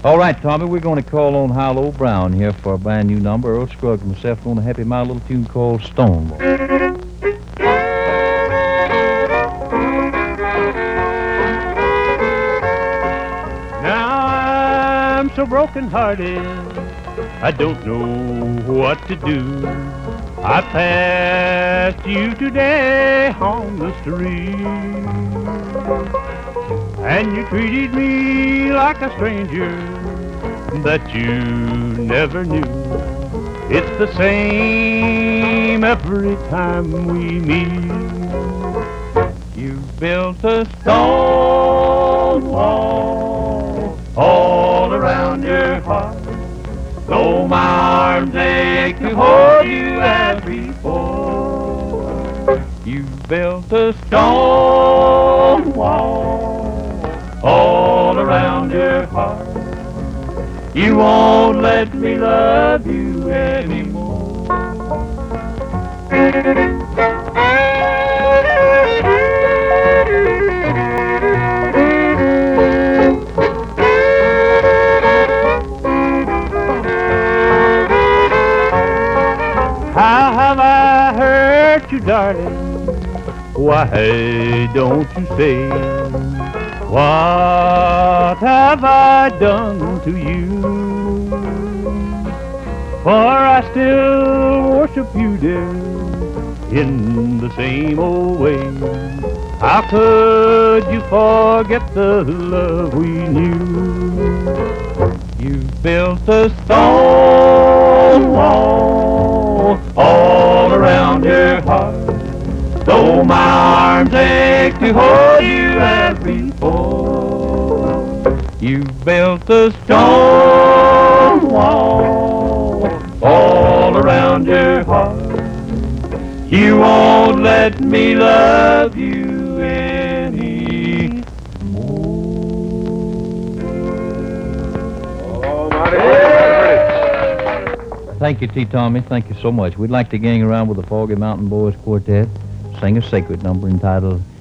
All right, Tommy, we're going to call on Hilo Brown here for a brand new number. Earl Scruggs and myself going to have him out a little tune called Stonewall. Now I'm so broken-hearted, I don't know what to do. I passed you today on the street, and you treated me like a stranger that you never knew. It's the same every time we meet. You built a stone wall all around your heart, though my arms ache to hold you as before. You built a stone wall all around your heart. You won't let me love you anymore. How have I hurt you, darling? Why don't you say? What have I done to you? For I still worship you, dear, in the same old way. How could you forget the love we knew? You built a stone wall all around your heart, though my arms ache to hold you as before. You built a stone wall all around your heart. You won't let me love you anymore. Oh, Marty. Thank you, T. Tommy. Thank you so much. We'd like to gang around with the Foggy Mountain Boys Quartet, sing a sacred number entitled